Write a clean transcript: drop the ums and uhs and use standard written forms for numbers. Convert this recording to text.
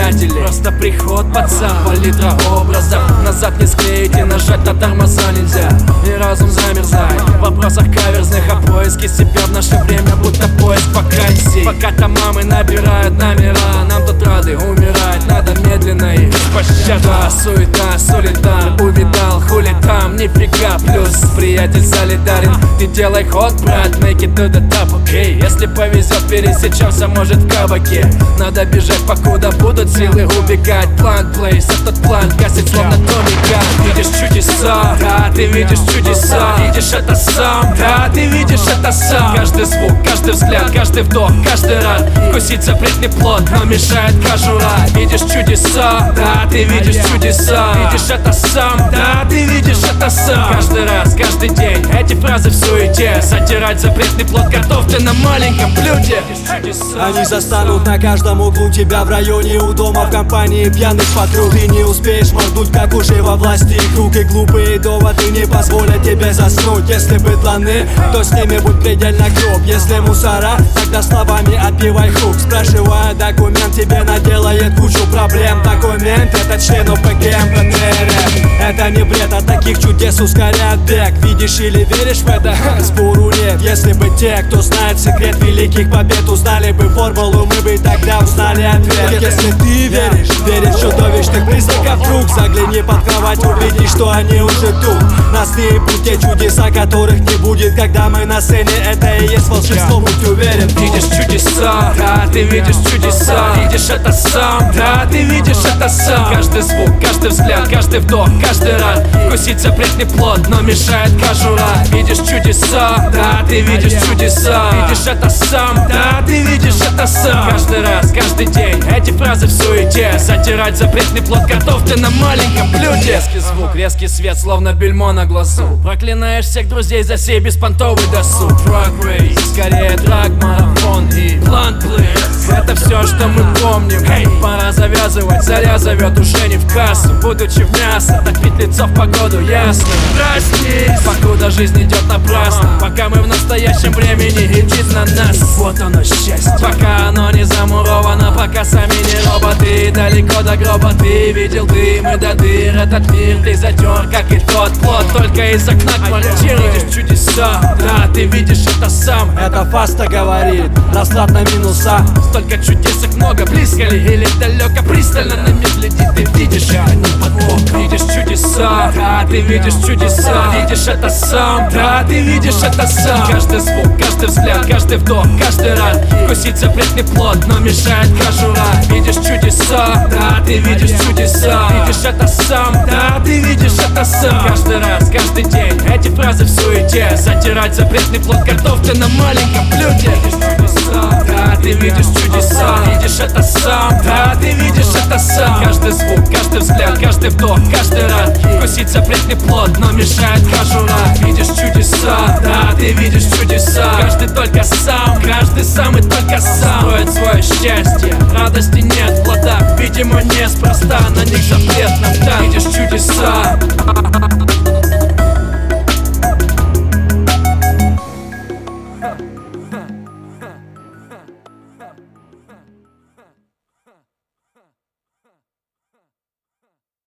приятели. Просто приход, пацан, палитра образов. Назад не склеить и нажать на тормоза нельзя. И разум замерзает в вопросах каверзных, а поиски себя в наше время будто поиск вакансий. Пока там мамы набирают номера, нам тут рады умирать, надо медленно и без пощады. Суета, солидар, увидал, хули там, нифига. Плюс приятель солидарен, ты делай ход, брат, make it to the top, окей. Если повезет, пересечемся, может, в кабаке. Надо бежать, покуда будут силы убегать. План плейс, а тот план гасит, словно томика. Видишь чудеса, да, ты видишь чудеса. Видишь это сам, да, ты видишь это сам. Каждый звук, каждый взгляд, каждый вдох, каждый раз. Вкусить запретный плод, но мешает кожура. Видишь чудеса, да, ты видишь чудеса. Видишь это сам, да, ты видишь это сам. Каждый раз, каждый день, эти фразы в суете. Затирать запретный плод готов ты на маленьком блюде. Они застанут на каждом углу тебя в районе у дома, в компании пьяных подруг. Ты не успеешь моргнуть, как уже во власти их рук. И глупые доводы не позволят тебе заснуть. Если быдланы, то с ними будь предельно груб. Если мусора, тогда словами отбивай хук. Спрашивая документ, тебе наделает кучу проблем. Документ — это член ОПГ МПТР. Это не бред, а таких чудес ускоряет бег. Видишь или веришь в это? Спору нет. Если бы те, кто знает секрет великих побед, узнали бы формулу, мы бы тогда узнали ответ. Если ты веришь в чудовищных признаков, вдруг загляни под кровать, увидишь, что они уже тут. Нас не ебут те чудеса, которых не будет, когда мы на сцене. Это и есть волшебство, будь уверен. Видишь чудеса, да, ты видишь чудеса. Видишь это сам, да, ты видишь это сам. Каждый звук, каждый взгляд, каждый вдох, каждый раз. Вкусить запретный плод, но мешает кожура. Видишь чудеса, да, ты видишь чудеса. Видишь это сам, да, ты видишь это сам. Каждый раз, каждый день, эти фразы в суете. Затирать запретный плод готов ты на маленьком блюде. Резкий звук, резкий свет, словно бельмо на глазу. Проклинаешь всех друзей за сей беспонтовый досуг. Drag race, скорее драг, марафон и план плей. Это все, что мы помним. Пора завязывать, заря зовет уже не в кассу. Будучи в мясо, так ведь лицо в погоду ясно. Проснись, покуда жизнь идет напрасно. Пока мы в настоящем времени, и жизнь на нас. Вот оно счастье. Пока оно не замуровано, пока сами не роботы. Далеко до гроба ты видел дым и до дыр. Этот мир ты затер, как и тот плод. Только из окна квартиры видишь чудеса. Да, ты видишь это сам. Это Фаста говорит, расклад на минуса. Столько чудес, их много, близко ли или далеко. Пристально на мир глядит, ты видишь, а не подвох. Видишь чудеса, да, ты видишь чудеса. Видишь это сам, да, ты видишь это сам. Каждый звук, каждый взгляд, каждый вдох, каждый раз. Вкусить запретный плод, но мешает кожура. Видишь чудеса, да, ты видишь чудеса. Видишь это сам, да, ты видишь это сам. Каждый раз, каждый день, эти фразы в суете. Затирать запретный плод готов ты на маленьком блюде. Видишь чудеса, да, ты видишь чудеса. Видишь это сам, да, ты видишь это сам. Каждый звук, каждый взгляд, каждый вдох, каждый раз. Вкусить запретный плод, но мешает кожура. Видишь чудеса, да, ты видишь чудеса. Каждый только сам, каждый сам и только сам строит свое счастье. Радости нет в плодах, видимо, неспроста. На них запрет нам там. Видишь чудеса.